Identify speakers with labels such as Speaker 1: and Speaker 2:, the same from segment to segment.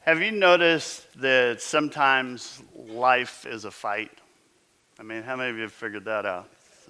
Speaker 1: Have you noticed that sometimes life is a fight? I mean, how many of you have figured that out?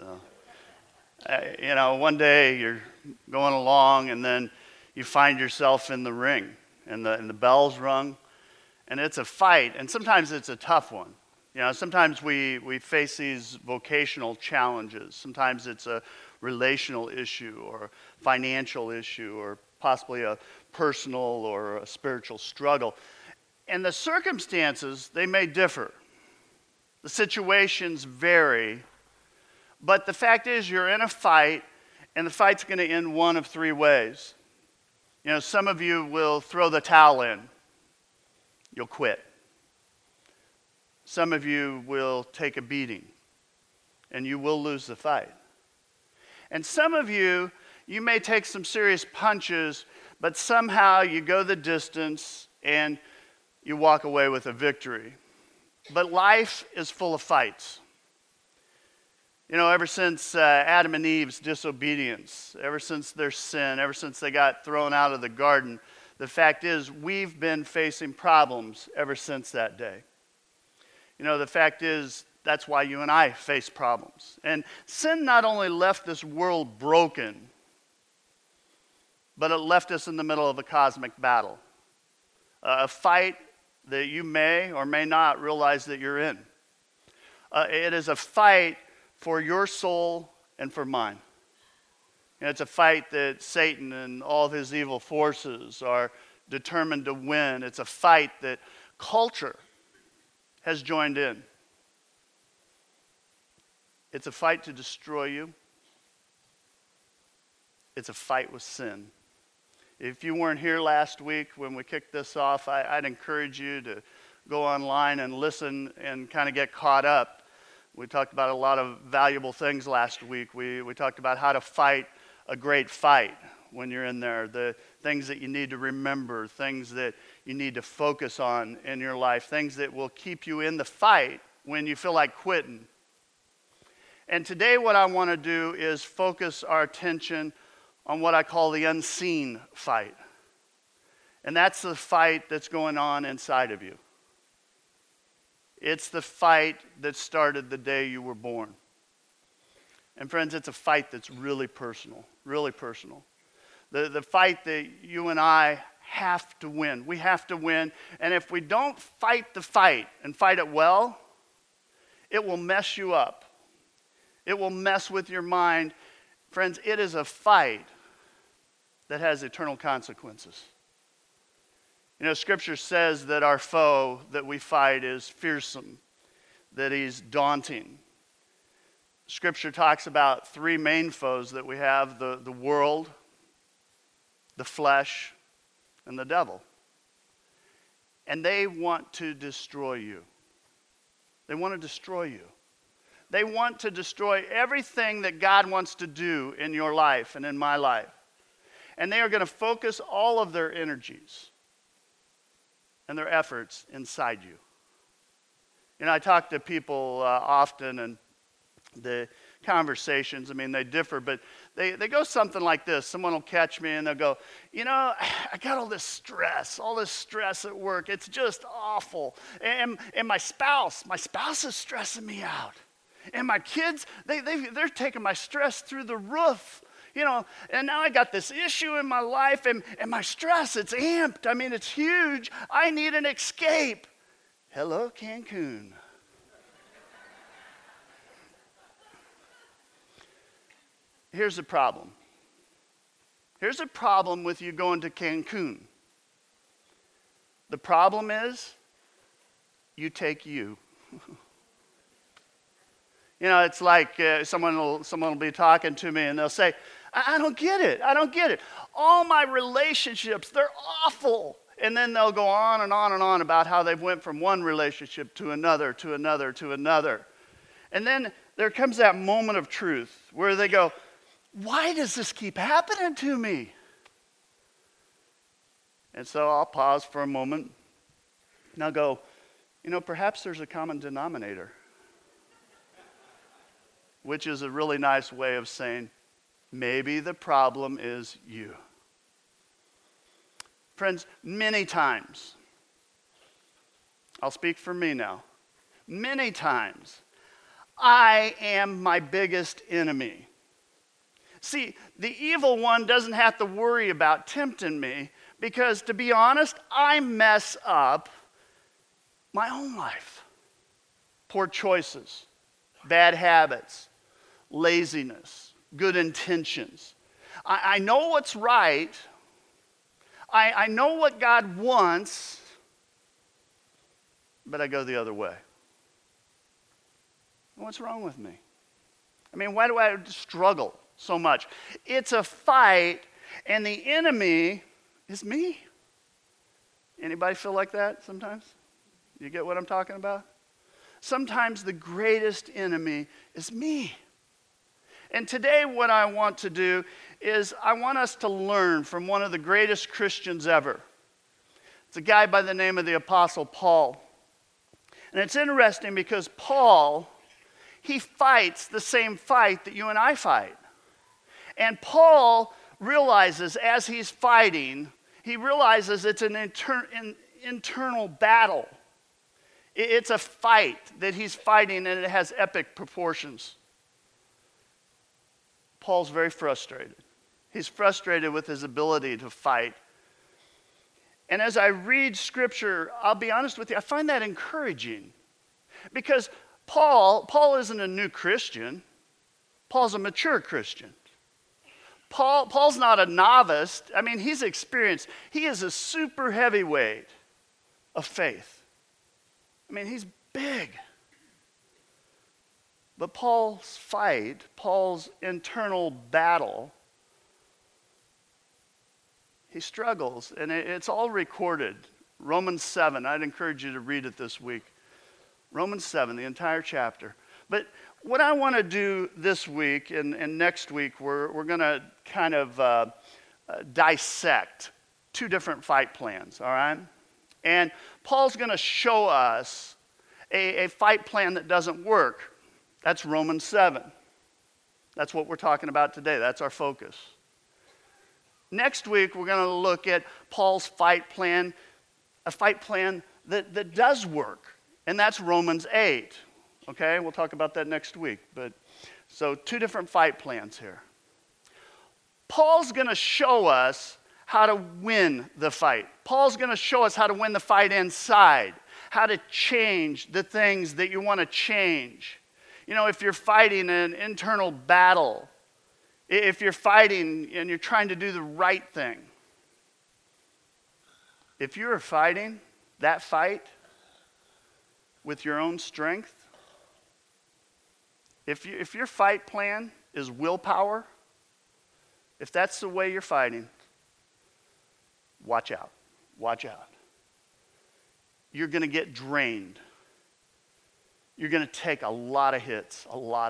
Speaker 1: One day you're going along and then you find yourself in the ring and the bell's rung and it's a fight, and sometimes it's a tough one. Sometimes we face these vocational challenges. Sometimes it's a relational issue or financial issue or possibly a personal or a spiritual struggle. And the circumstances, they may differ. The situations vary. But the fact is, you're in a fight, and the fight's going to end one of three ways. Some of you will throw the towel in. You'll quit. Some of you will take a beating, and you will lose the fight. And some of you may take some serious punches, but somehow you go the distance and you walk away with a victory. But life is full of fights. Ever since Adam and Eve's disobedience, ever since their sin, ever since they got thrown out of the garden, the fact is we've been facing problems ever since that day. The fact is that's why you and I face problems. And sin not only left this world broken, but it left us in the middle of a cosmic battle. A fight that you may or may not realize that you're in. It is a fight for your soul and for mine. It's a fight that Satan and all of his evil forces are determined to win. It's a fight that culture has joined in. It's a fight to destroy you. It's a fight with sin. If you weren't here last week when we kicked this off, I'd encourage you to go online and listen and kind of get caught up. We talked about a lot of valuable things last week. We talked about how to fight a great fight when you're in there, the things that you need to remember, things that you need to focus on in your life, things that will keep you in the fight when you feel like quitting. And today what I want to do is focus our attention on what I call the unseen fight. And that's the fight that's going on inside of you. It's the fight that started the day you were born. And friends, it's a fight that's really personal, really personal. The fight that you and I have to win. We have to win. And if we don't fight the fight and fight it well, it will mess you up. It will mess with your mind. Friends, it is a fight that has eternal consequences. Scripture says that our foe that we fight is fearsome, that he's daunting. Scripture talks about three main foes that we have: the world, the flesh, and the devil. And they want to destroy you. They want to destroy you. They want to destroy everything that God wants to do in your life and in my life. And they are going to focus all of their energies and their efforts inside you. I talk to people often, and the conversations, they differ, but they go something like this. Someone will catch me and they'll go, I got all this stress at work. It's just awful. And my spouse is stressing me out. And my kids, they're taking my stress through the roof. And now I got this issue in my life, and my stress, it's amped. It's huge. I need an escape. Hello, Cancun. Here's the problem. Here's a problem with you going to Cancun. The problem is, you take you. It's like someone will be talking to me and they'll say, I don't get it. All my relationships, they're awful. And then they'll go on and on and on about how they've went from one relationship to another, to another, to another. And then there comes that moment of truth where they go, why does this keep happening to me? And so I'll pause for a moment and I'll go, perhaps there's a common denominator. Which is a really nice way of saying, maybe the problem is you. Friends, many times I'll speak for me now. Many times, I am my biggest enemy. See, the evil one doesn't have to worry about tempting me because, to be honest, I mess up my own life. Poor choices, bad habits, laziness, good intentions. I know what's right. I know what God wants, but I go the other way. What's wrong with me? I mean, why do I struggle so much? It's a fight, and the enemy is me. Anybody feel like that sometimes? You get what I'm talking about? Sometimes the greatest enemy is me. And today what I want to do is I want us to learn from one of the greatest Christians ever. It's a guy by the name of the Apostle Paul. And it's interesting because Paul, he fights the same fight that you and I fight. And Paul realizes as he's fighting, he realizes it's an internal battle. It's a fight that he's fighting, and it has epic proportions. Paul's very frustrated. He's frustrated with his ability to fight. And as I read Scripture, I'll be honest with you, I find that encouraging. Because Paul isn't a new Christian. Paul's a mature Christian. Paul's not a novice. I mean, he's experienced. He is a super heavyweight of faith. I mean, he's big. But Paul's fight, Paul's internal battle, he struggles, and it's all recorded. Romans 7, I'd encourage you to read it this week. Romans 7, the entire chapter. But what I want to do this week and next week, we're going to kind of dissect two different fight plans, all right? And Paul's going to show us a fight plan that doesn't work. That's Romans 7. That's what we're talking about today. That's our focus. Next week, we're going to look at Paul's fight plan, a fight plan that does work, and that's Romans 8. Okay, we'll talk about that next week. So two different fight plans here. Paul's going to show us how to win the fight. Paul's going to show us how to win the fight inside, how to change the things that you want to change. You know, if you're fighting an internal battle, if you're fighting and you're trying to do the right thing, if you're fighting that fight with your own strength, if your fight plan is willpower, if that's the way you're fighting, watch out. Watch out. You're going to get drained. You're going to take a lot of hits.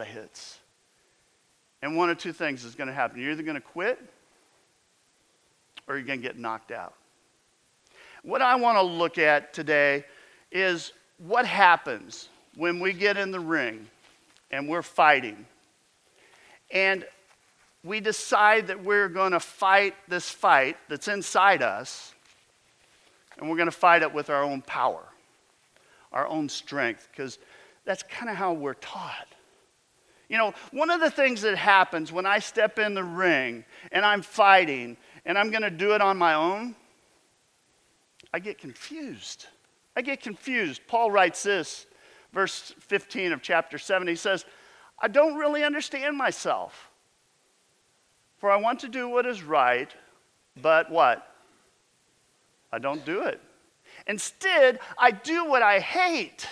Speaker 1: And one of two things is going to happen. You're either going to quit or you're going to get knocked out. What I want to look at today is what happens when we get in the ring and we're fighting. And we decide that we're going to fight this fight that's inside us, and we're going to fight it with our own power, our own strength, because that's kind of how we're taught. You know, one of the things that happens when I step in the ring and I'm fighting and I'm going to do it on my own, I get confused. Paul writes this, verse 15 of chapter 7. He says, I don't really understand myself, for I want to do what is right, but what? I don't do it. Instead, I do what I hate.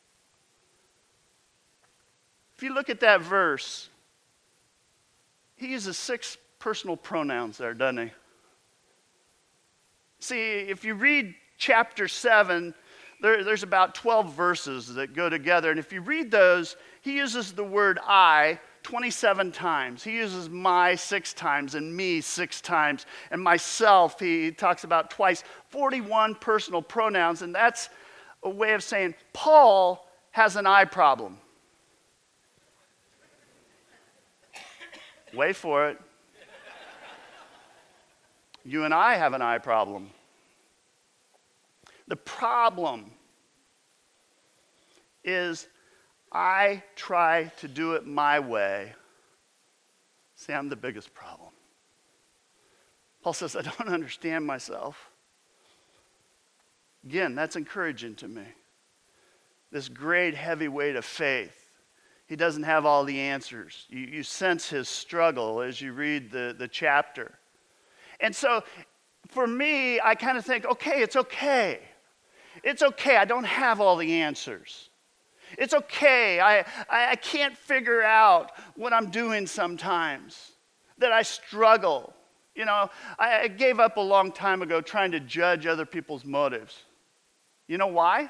Speaker 1: If you look at that verse, he uses 6 personal pronouns there, doesn't he? See, if you read chapter 7, there's about 12 verses that go together. And if you read those, he uses the word I 27 times. He uses my 6 times and me 6 times. And myself, he talks about twice. 41 personal pronouns. And that's a way of saying Paul has an I problem. Wait for it. You and I have an I problem. The problem is I try to do it my way. See, I'm the biggest problem. Paul says, I don't understand myself. Again, that's encouraging to me. This great heavy weight of faith. He doesn't have all the answers. You sense his struggle as you read the chapter. And so, for me, I kind of think, okay, it's okay. It's okay, I don't have all the answers. It's okay, I can't figure out what I'm doing sometimes, that I struggle. You know, I gave up a long time ago trying to judge other people's motives. You know why?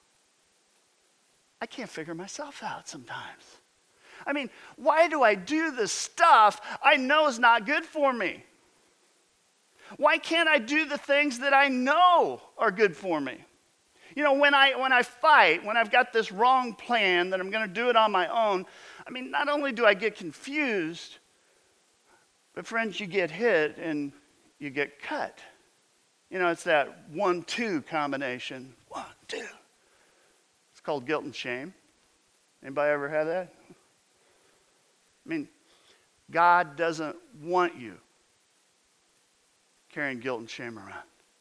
Speaker 1: I can't figure myself out sometimes. I mean, why do I do the stuff I know is not good for me? Why can't I do the things that I know are good for me? You know, when I fight, when I've got this wrong plan that I'm going to do it on my own, I mean, not only do I get confused, but friends, you get hit and you get cut. You know, it's that 1-2 combination. 1, 2. It's called guilt and shame. Anybody ever had that? I mean, God doesn't want you carrying guilt and shame around.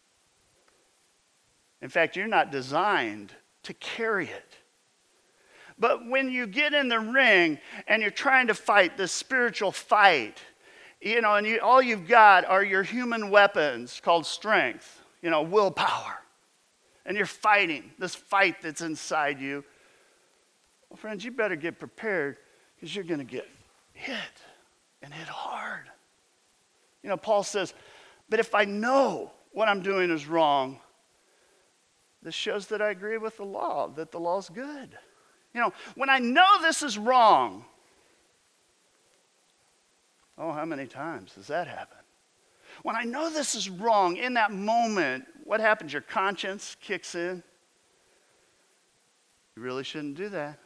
Speaker 1: In fact, you're not designed to carry it. But when you get in the ring and you're trying to fight this spiritual fight, you know, and all you've got are your human weapons called strength, you know, willpower. And you're fighting this fight that's inside you. Well, friends, you better get prepared because you're going to get hit and hit hard. You know, Paul says, but if I know what I'm doing is wrong, this shows that I agree with the law, that the law is good. You know, when I know this is wrong, oh, how many times does that happen? When I know this is wrong, in that moment, what happens? Your conscience kicks in. You really shouldn't do that.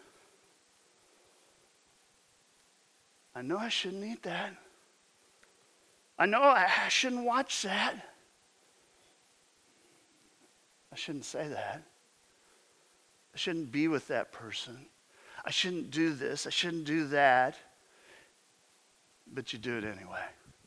Speaker 1: I know I shouldn't eat that. I know I shouldn't watch that. I shouldn't say that. I shouldn't be with that person. I shouldn't do this. I shouldn't do that. But you do it anyway.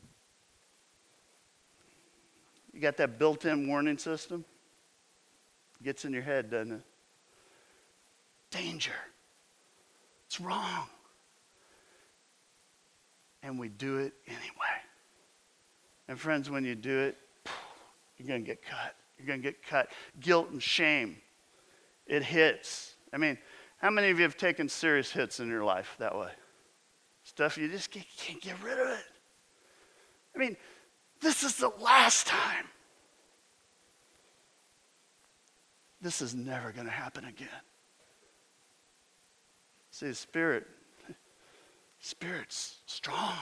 Speaker 1: You got that built-in warning system? It gets in your head, doesn't it? Danger. It's wrong. And we do it anyway. And friends, when you do it, you're going to get cut. You're going to get cut. Guilt and shame. It hits. I mean, how many of you have taken serious hits in your life that way? Stuff you just can't get rid of it. I mean, this is the last time. This is never going to happen again. See, the Spirit's strong.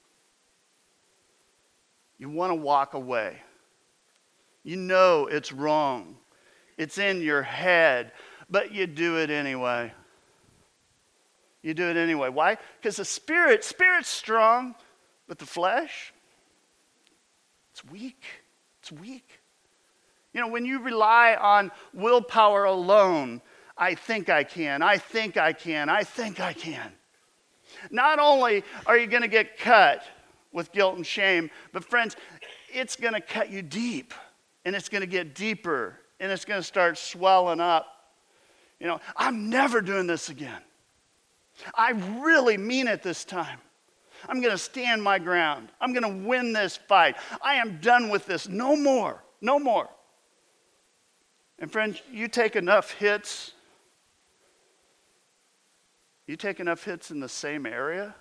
Speaker 1: You want to walk away. You know it's wrong. It's in your head, but you do it anyway. You do it anyway. Why? Because the Spirit's strong, but the flesh, it's weak. It's weak. You know, when you rely on willpower alone, I think I can, I think I can, I think I can. Not only are you going to get cut with guilt and shame, but friends, it's going to cut you deep, and it's going to get deeper, and it's going to start swelling up. You know, I'm never doing this again. I really mean it this time. I'm going to stand my ground. I'm going to win this fight. I am done with this. No more. No more. And friends, you take enough hits. You take enough hits in the same area.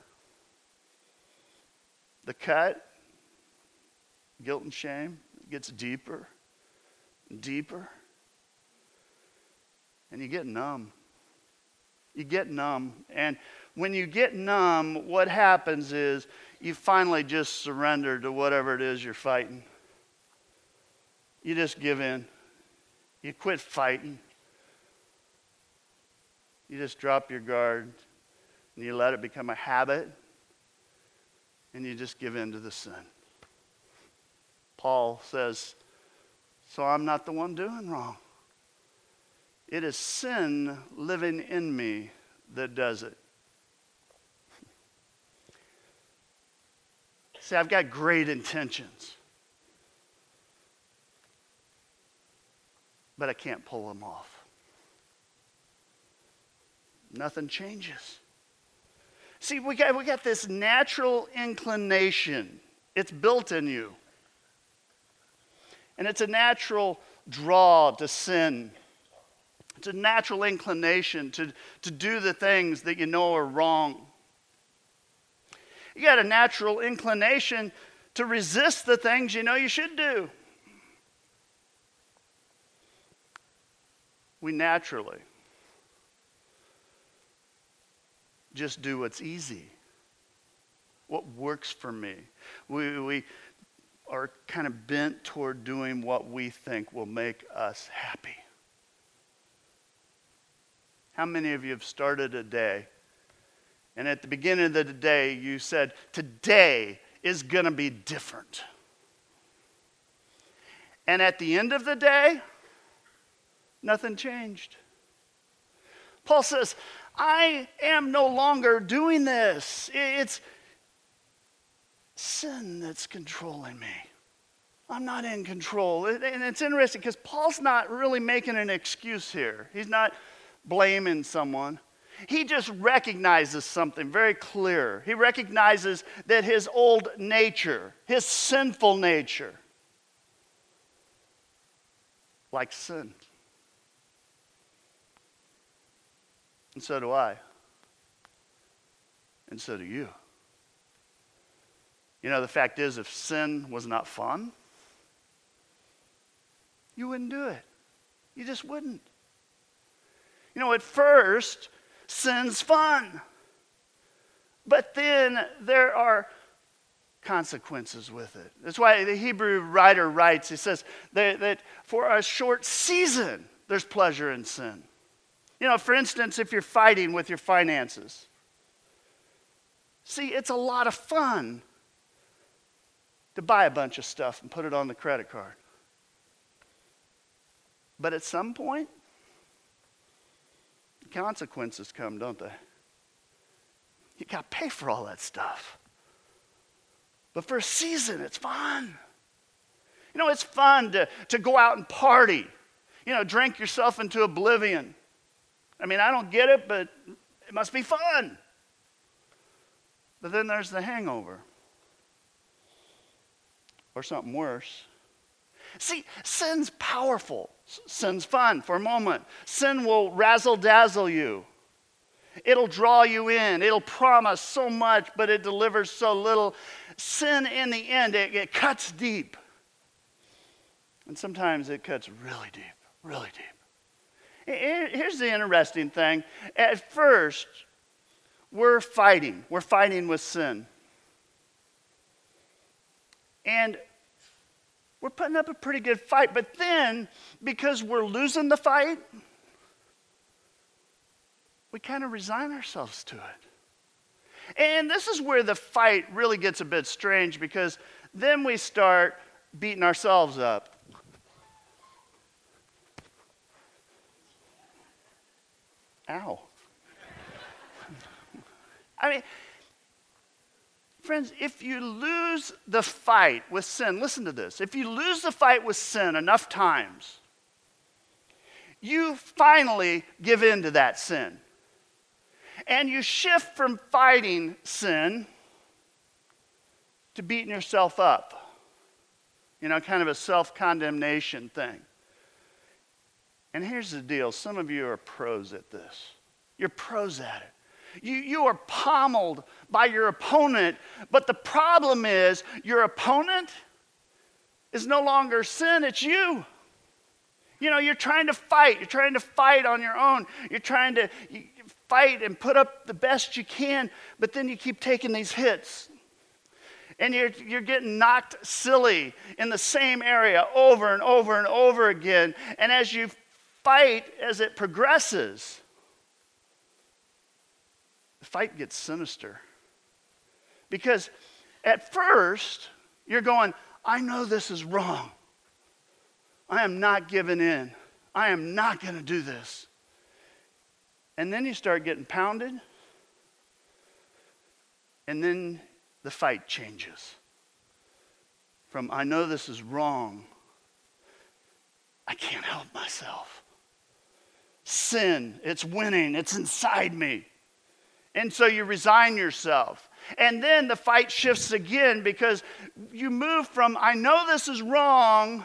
Speaker 1: The cut, guilt and shame, gets deeper and deeper. And you get numb. You get numb. And when you get numb, what happens is you finally just surrender to whatever it is you're fighting. You just give in. You quit fighting. You just drop your guard and you let it become a habit and you just give in to the sin. Paul says, so I'm not the one doing wrong. It is sin living in me that does it. See, I've got great intentions, but I can't pull them off. Nothing changes. See, we got this natural inclination. It's built in you. And it's a natural draw to sin. It's a natural inclination to do the things that you know are wrong. You got a natural inclination to resist the things you know you should do. We naturally just do what's easy, what works for me. We are kind of bent toward doing what we think will make us happy. How many of you have started a day, and at the beginning of the day you said, today is going to be different. And at the end of the day, nothing changed. Paul says, I am no longer doing this. It's sin that's controlling me. I'm not in control. And it's interesting because Paul's not really making an excuse here. He's not blaming someone. He just recognizes something very clear. He recognizes that his old nature, his sinful nature, like sin. And so do I. And so do you. You know, the fact is, if sin was not fun, you wouldn't do it. You just wouldn't. You know, at first, sin's fun. But then there are consequences with it. That's why the Hebrew writer writes, he says that for a short season, there's pleasure in sin. You know, for instance, if you're fighting with your finances. See, it's a lot of fun to buy a bunch of stuff and put it on the credit card. But at some point, consequences come, don't they? You got to pay for all that stuff. But for a season, it's fun. You know, it's fun to go out and party. You know, drink yourself into oblivion. I mean, I don't get it, but it must be fun. But then there's the hangover. Or something worse. See, sin's powerful. Sin's fun for a moment. Sin will razzle-dazzle you. It'll draw you in. It'll promise so much, but it delivers so little. Sin, in the end, it cuts deep. And sometimes it cuts really deep, really deep. Here's the interesting thing. At first, we're fighting. We're fighting with sin. And we're putting up a pretty good fight. But then, because we're losing the fight, we kind of resign ourselves to it. And this is where the fight really gets a bit strange, because then we start beating ourselves up. Ow. I mean, friends, if you lose the fight with sin, listen to this. If you lose the fight with sin enough times, you finally give in to that sin. And you shift from fighting sin to beating yourself up. You know, kind of a self-condemnation thing. And here's the deal. Some of you are pros at this. You're pros at it. You are pommeled by your opponent, but the problem is your opponent is no longer sin, it's you. You know, you're trying to fight. You're trying to fight on your own. You're trying to fight and put up the best you can, but then you keep taking these hits. And you're getting knocked silly in the same area over and over and over again. And as you fight, as it progresses, the fight gets sinister. Because at first, you're going, I know this is wrong. I am not giving in. I am not going to do this. And then you start getting pounded. And then the fight changes. From, I know this is wrong. I can't help myself. Sin, it's winning. It's inside me. And so you resign yourself. And then the fight shifts again because you move from, I know this is wrong,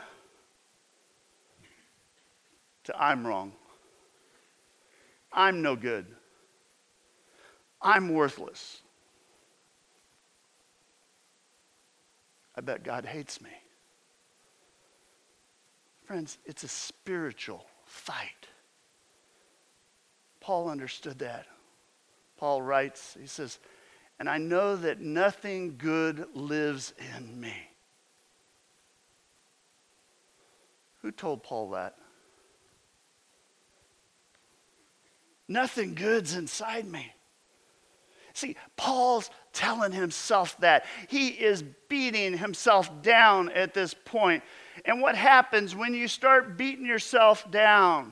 Speaker 1: to I'm wrong. I'm no good. I'm worthless. I bet God hates me. Friends, it's a spiritual fight. Paul understood that. Paul writes, he says, and I know that nothing good lives in me. Who told Paul that? Nothing good's inside me. See, Paul's telling himself that. He is beating himself down at this point. And what happens when you start beating yourself down?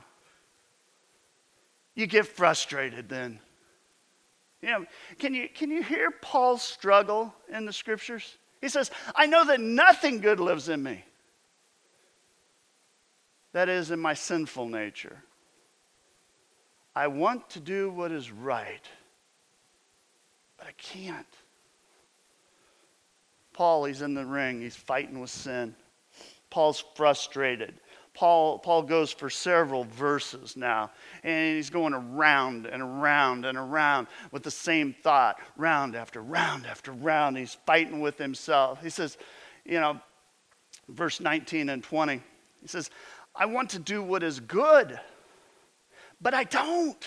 Speaker 1: You get frustrated then. You know, can you hear Paul's struggle in the scriptures? He says, I know that nothing good lives in me. That is, in my sinful nature. I want to do what is right, but I can't. Paul, he's in the ring. He's fighting with sin. Paul's frustrated. Paul goes for several verses now, and he's going around and around and around with the same thought, round after round after round. He's fighting with himself. He says, verse 19 and 20, he says, I want to do what is good, but I don't.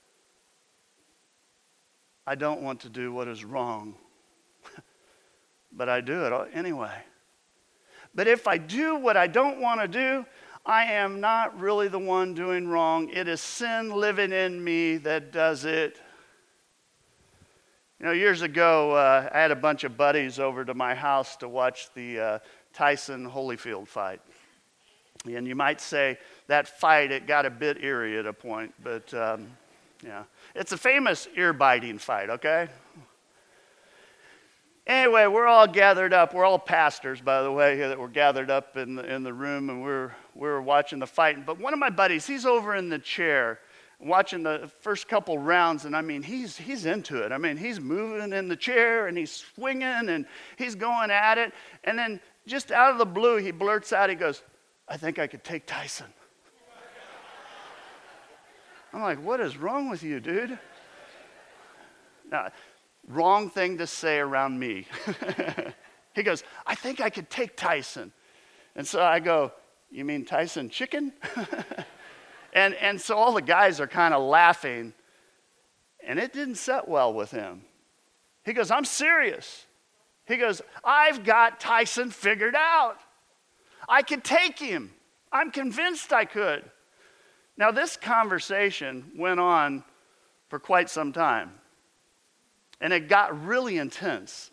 Speaker 1: I don't want to do what is wrong, but I do it anyway. But if I do what I don't want to do, I am not really the one doing wrong. It is sin living in me that does it. Years ago, I had a bunch of buddies over to my house to watch the Tyson Holyfield fight. And you might say that fight, it got a bit eerie at a point, but yeah. It's a famous ear-biting fight, okay? Anyway, we're all gathered up. We're all pastors, by the way, that were gathered up in the room, and we were watching the fight. But one of my buddies, he's over in the chair watching the first couple rounds, and I mean, he's into it. I mean, he's moving in the chair, and he's swinging, and he's going at it. And then just out of the blue, he blurts out, he goes, I think I could take Tyson. I'm like, what is wrong with you, dude? Now, wrong thing to say around me. He goes, I think I could take Tyson. And so I go, you mean Tyson chicken? and so all the guys are kind of laughing, and it didn't set well with him. He goes, I'm serious. He goes, I've got Tyson figured out. I could take him. I'm convinced I could. Now, this conversation went on for quite some time. And it got really intense.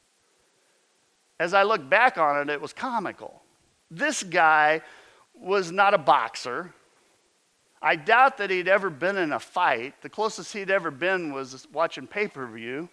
Speaker 1: As I look back on it, it was comical. This guy was not a boxer. I doubt that he'd ever been in a fight. The closest he'd ever been was watching pay-per-view.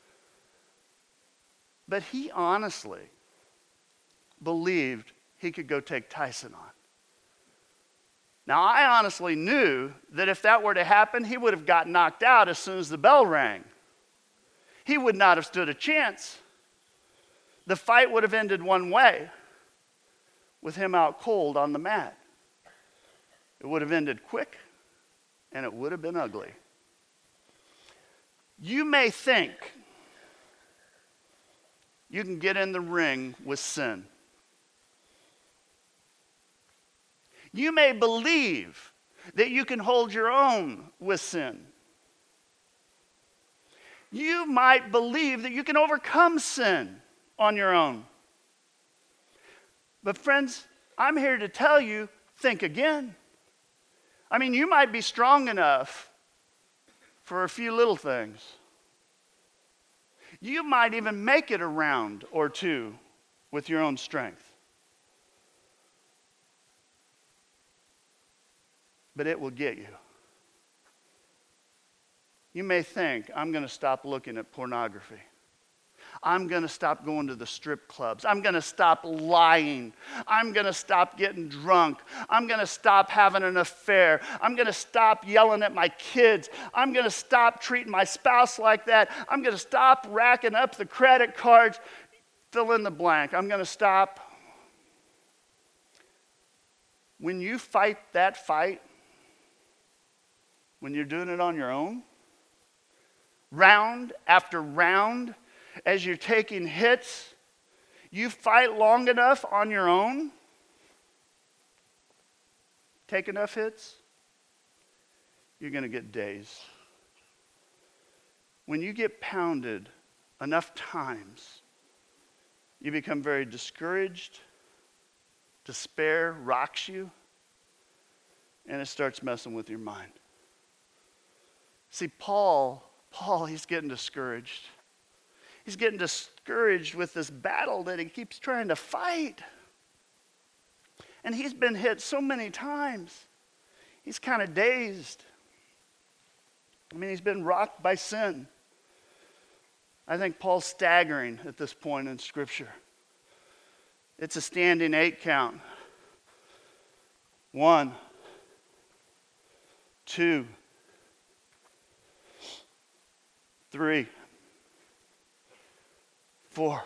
Speaker 1: But he honestly believed he could go take Tyson on. Now, I honestly knew that if that were to happen, he would have got knocked out as soon as the bell rang. He would not have stood a chance. The fight would have ended one way, with him out cold on the mat. It would have ended quick, and it would have been ugly. You may think you can get in the ring with sin. You may believe that you can hold your own with sin. You might believe that you can overcome sin on your own. But friends, I'm here to tell you, think again. I mean, you might be strong enough for a few little things. You might even make it a round or two with your own strength. But it will get you. You may think, I'm going to stop looking at pornography. I'm going to stop going to the strip clubs. I'm going to stop lying. I'm going to stop getting drunk. I'm going to stop having an affair. I'm going to stop yelling at my kids. I'm going to stop treating my spouse like that. I'm going to stop racking up the credit cards. Fill in the blank. I'm going to stop. When you fight that fight, when you're doing it on your own, round after round, as you're taking hits, you fight long enough on your own, take enough hits, you're going to get dazed. When you get pounded enough times, you become very discouraged, despair rocks you, and it starts messing with your mind. See, Paul, he's getting discouraged. He's getting discouraged with this battle that he keeps trying to fight. And he's been hit so many times. He's kind of dazed. I mean, he's been rocked by sin. I think Paul's staggering at this point in Scripture. It's a standing 8 count. 1, 2, 3, 4,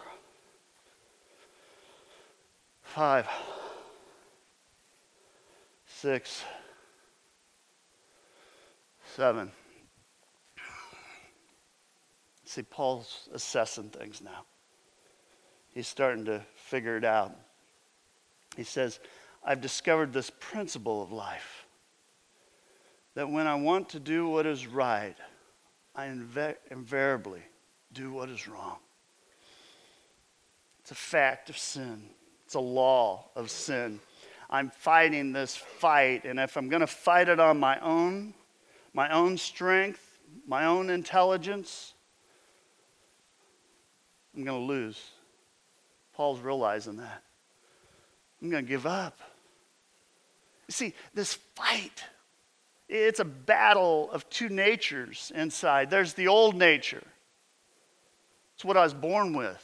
Speaker 1: 5, 6, 7. See, Paul's assessing things now. He's starting to figure it out. He says, I've discovered this principle of life, that when I want to do what is right, I invariably do what is wrong. It's a fact of sin. It's a law of sin. I'm fighting this fight, and if I'm going to fight it on my own strength, my own intelligence, I'm going to lose. Paul's realizing that. I'm going to give up. You see, this fight, it's a battle of two natures inside. There's the old nature. It's what I was born with.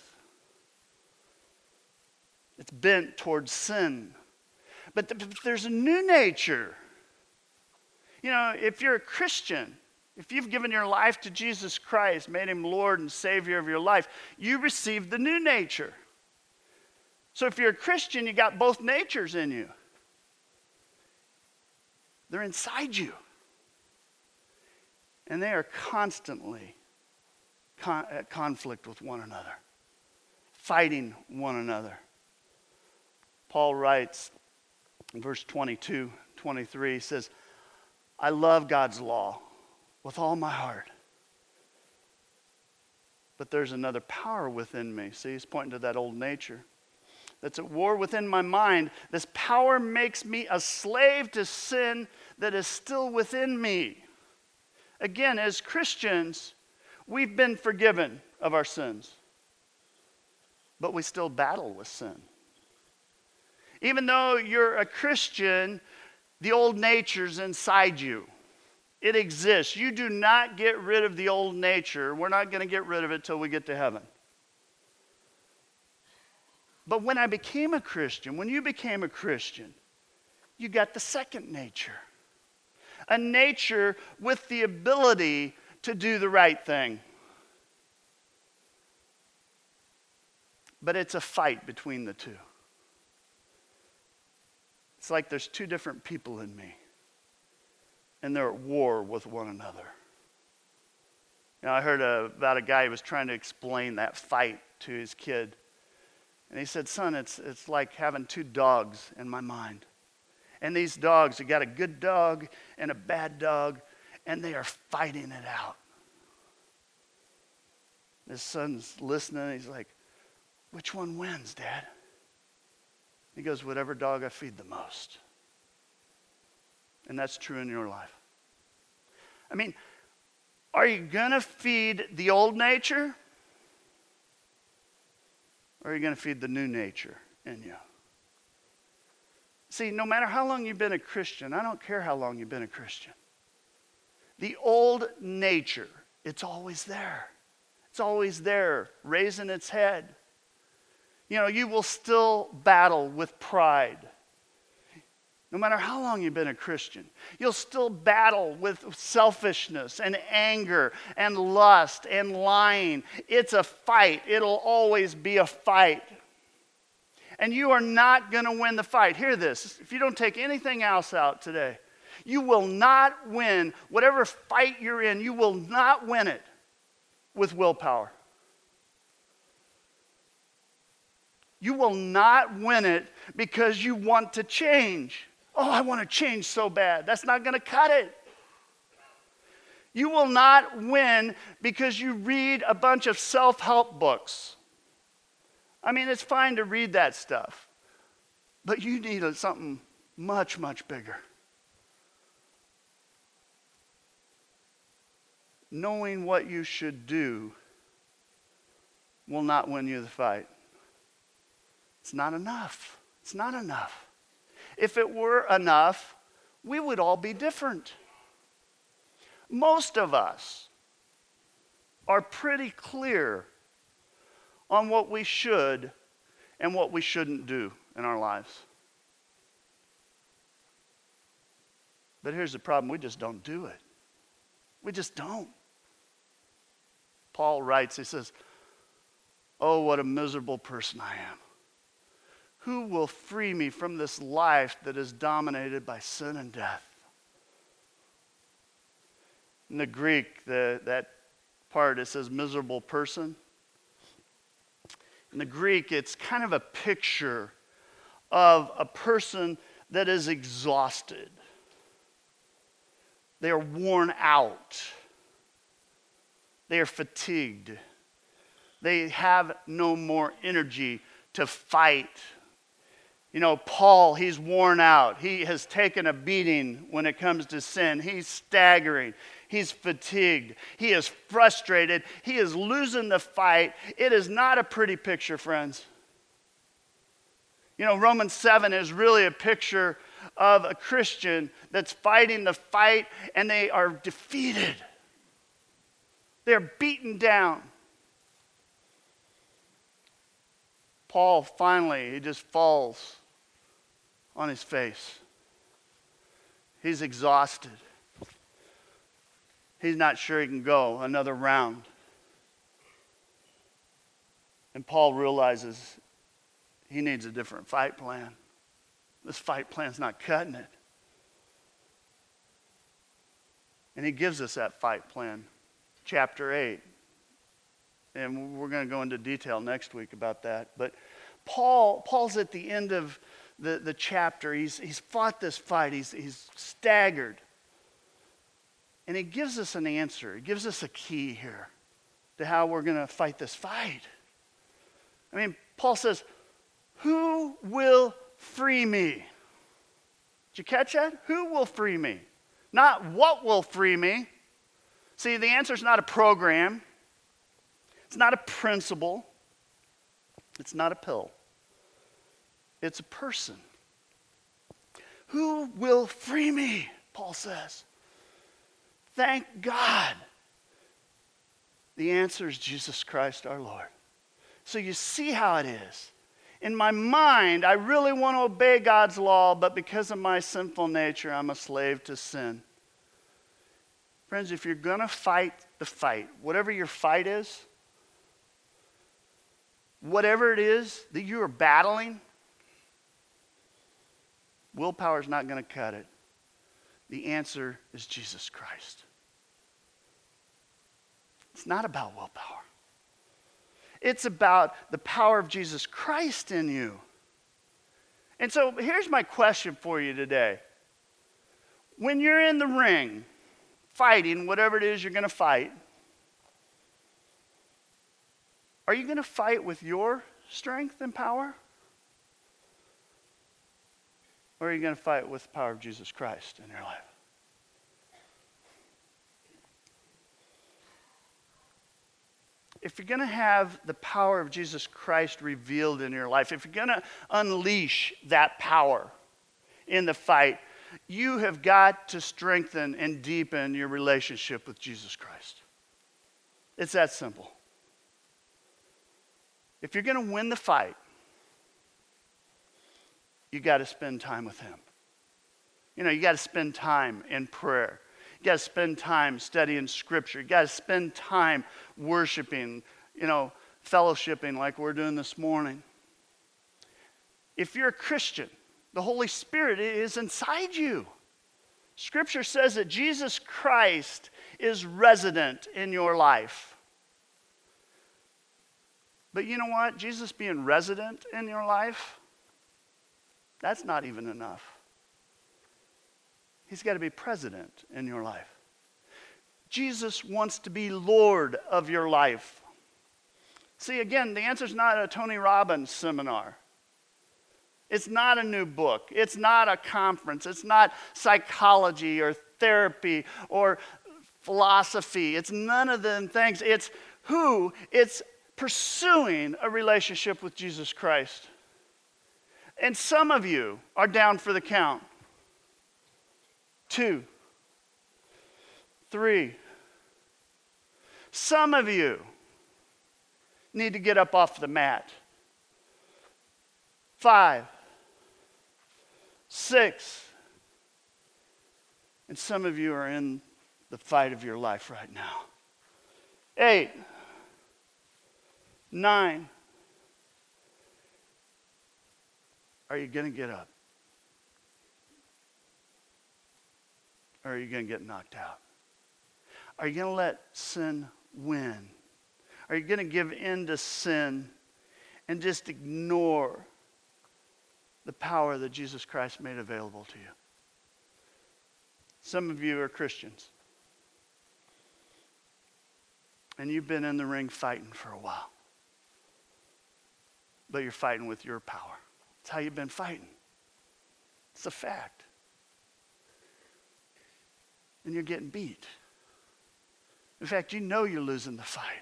Speaker 1: It's bent towards sin. But there's a new nature. You know, if you're a Christian, if you've given your life to Jesus Christ, made him Lord and Savior of your life, you received the new nature. So if you're a Christian, you got both natures in you. They're inside you. And they are constantly at conflict with one another, fighting one another. Paul writes in verse 22, 23, he says, I love God's law with all my heart. But there's another power within me. See, he's pointing to that old nature that's at war within my mind. This power makes me a slave to sin that is still within me. Again, as Christians, we've been forgiven of our sins, but we still battle with sin. Even though you're a Christian, the old nature's inside you. It exists. You do not get rid of the old nature. We're not going to get rid of it till we get to heaven. But when I became a Christian, when you became a Christian, you got the second nature. A nature with the ability to do the right thing. But it's a fight between the two. It's like there's two different people in me, and they're at war with one another. You know, I heard about a guy who was trying to explain that fight to his kid. And he said, son, it's like having two dogs in my mind. And these dogs, you got a good dog and a bad dog, and they are fighting it out. His son's listening, he's like, which one wins, Dad? He goes, whatever dog I feed the most. And that's true in your life. I mean, are you going to feed the old nature? Or are you going to feed the new nature in you? See, no matter how long you've been a Christian, I don't care how long you've been a Christian, The old nature, it's always there. It's always there, raising its head. You know, you will still battle with pride. No matter how long you've been a Christian, you'll still battle with selfishness and anger and lust and lying. It's a fight. It'll always be a fight. And you are not going to win the fight. Hear this. If you don't take anything else out today, you will not win whatever fight you're in. You will not win it with willpower. You will not win it because you want to change. Oh, I want to change so bad. That's not going to cut it. You will not win because you read a bunch of self-help books. I mean, it's fine to read that stuff, but you need something much, much bigger. Knowing what you should do will not win you the fight. It's not enough. It's not enough. If it were enough, we would all be different. Most of us are pretty clear on what we should and what we shouldn't do in our lives. But here's the problem, we just don't do it. We just don't. Paul writes, he says, "Oh, what a miserable person I am. Who will free me from this life that is dominated by sin and death?" In the Greek, that part, it says miserable person. In the Greek, it's kind of a picture of a person that is exhausted. They are worn out. They are fatigued. They have no more energy to fight. You know, Paul, he's worn out. He has taken a beating when it comes to sin. He's staggering. He's fatigued. He is frustrated. He is losing the fight. It is not a pretty picture, friends. You know, Romans 7 is really a picture of a Christian that's fighting the fight and they are defeated. They're beaten down. Paul finally, he just falls on his face. He's exhausted. He's not sure he can go another round. And Paul realizes he needs a different fight plan. This fight plan's not cutting it. And he gives us that fight plan, chapter 8. And we're going to go into detail next week about that. But Paul's at the end of the chapter. He's fought this fight. He's staggered. And he gives us an answer. He gives us a key here to how we're going to fight this fight. I mean, Paul says, "Who will free me?" Did you catch that? Who will free me? Not what will free me. See, the answer is not a program. It's not a principle. It's not a pill. It's a person. Who will free me? Paul says. Thank God. The answer is Jesus Christ our Lord. So you see how it is. In my mind, I really want to obey God's law, but because of my sinful nature, I'm a slave to sin. Friends, if you're going to fight the fight, whatever your fight is, whatever it is that you are battling, willpower is not going to cut it. The answer is Jesus Christ. It's not about willpower. It's about the power of Jesus Christ in you. And so here's my question for you today. When you're in the ring, fighting whatever it is you're going to fight, are you going to fight with your strength and power? Or are you going to fight with the power of Jesus Christ in your life? If you're going to have the power of Jesus Christ revealed in your life, if you're going to unleash that power in the fight, you have got to strengthen and deepen your relationship with Jesus Christ. It's that simple. If you're going to win the fight, you got to spend time with him. You got to spend time in prayer. You got to spend time studying Scripture. You got to spend time worshiping, fellowshipping like we're doing this morning. If you're a Christian, the Holy Spirit is inside you. Scripture says that Jesus Christ is resident in your life. But you know what? Jesus being resident in your life, that's not even enough. He's got to be president in your life. Jesus wants to be Lord of your life. See, again, the answer is not a Tony Robbins seminar. It's not a new book. It's not a conference. It's not psychology or therapy or philosophy. It's none of them things. It's pursuing a relationship with Jesus Christ. And some of you are down for the count. 2, 3. Some of you need to get up off the mat. 5, 6. And some of you are in the fight of your life right now. 8, 9. Are you going to get up? Or are you going to get knocked out? Are you going to let sin win? Are you going to give in to sin and just ignore the power that Jesus Christ made available to you? Some of you are Christians. And you've been in the ring fighting for a while. But you're fighting with your power. That's how you've been fighting. It's a fact. And you're getting beat. In fact, you're losing the fight.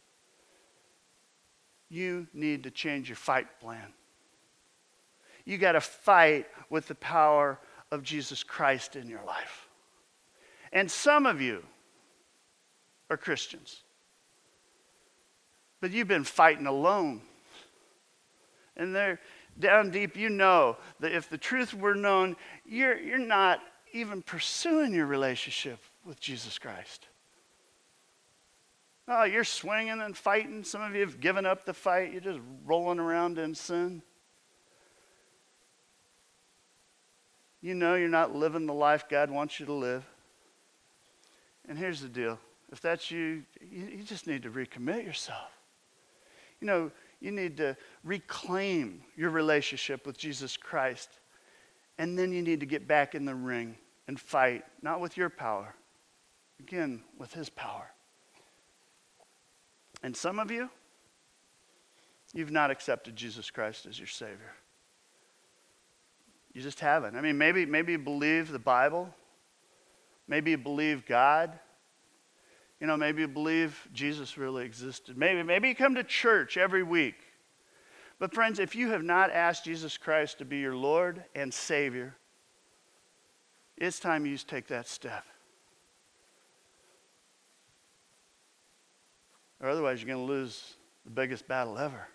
Speaker 1: You need to change your fight plan. You got to fight with the power of Jesus Christ in your life. And some of you are Christians. But you've been fighting alone. And they're down deep, you know that if the truth were known, you're not even pursuing your relationship with Jesus Christ. Oh, you're swinging and fighting. Some of you have given up the fight. You're just rolling around in sin. You know you're not living the life God wants you to live. And here's the deal. If that's you, you just need to recommit yourself. You need to reclaim your relationship with Jesus Christ. And then you need to get back in the ring and fight, not with your power, again, with his power. And some of you, you've not accepted Jesus Christ as your Savior. You just haven't. I mean, maybe you believe the Bible. Maybe you believe God. Maybe you believe Jesus really existed. Maybe you come to church every week. But friends, if you have not asked Jesus Christ to be your Lord and Savior, it's time you take that step. Or otherwise you're going to lose the biggest battle ever.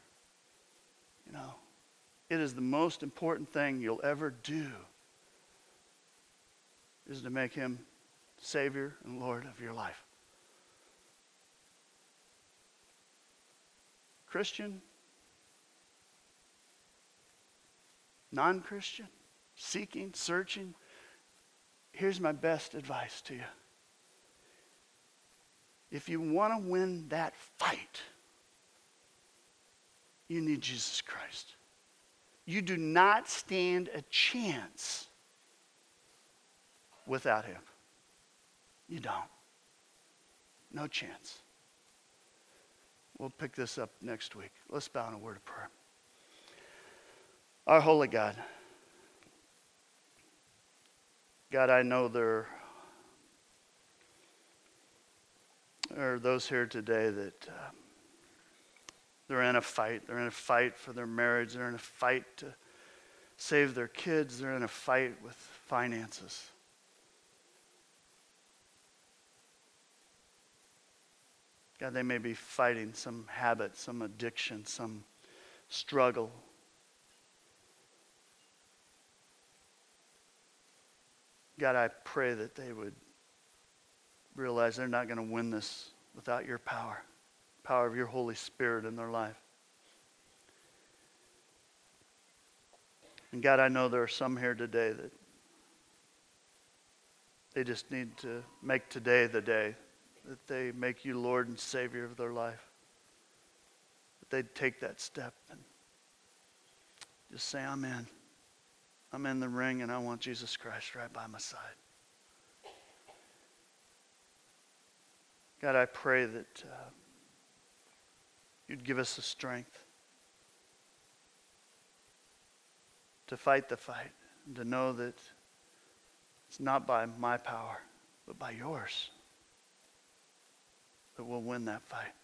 Speaker 1: It is the most important thing you'll ever do is to make him Savior and Lord of your life. Christian, non-Christian, seeking, searching, here's my best advice to you. If you want to win that fight, you need Jesus Christ. You do not stand a chance without him. You don't. No chance. We'll pick this up next week. Let's bow in a word of prayer. Our holy God, I know there are those here today that they're in a fight. They're in a fight for their marriage. They're in a fight to save their kids. They're in a fight with finances. God, they may be fighting some habit, some addiction, some struggle. God, I pray that they would realize they're not going to win this without your power of your Holy Spirit in their life. And God, I know there are some here today that they just need to make today the day that they make you Lord and Savior of their life. That they'd take that step and just say, I'm in. I'm in the ring and I want Jesus Christ right by my side. God, I pray that you'd give us the strength to fight the fight and to know that it's not by my power, but by yours that we'll win that fight.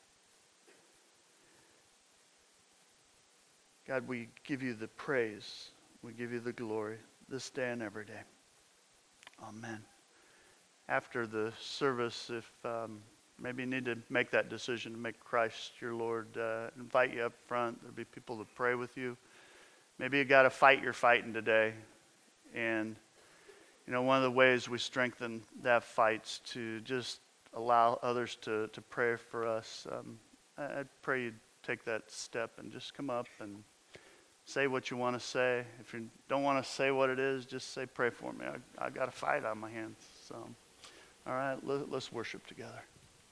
Speaker 1: God, we give you the praise. We give you the glory this day and every day. Amen. After the service, if maybe you need to make that decision to make Christ your Lord, invite you up front. There'll be people to pray with you. Maybe you got to fight you're fighting today. And, you know, one of the ways we strengthen that fight's to just allow others to pray for us. I'd pray you'd take that step and just come up and say what you want to say. If you don't want to say what it is, just say, pray for me. I got a fight on my hands. So, all right, let's worship together.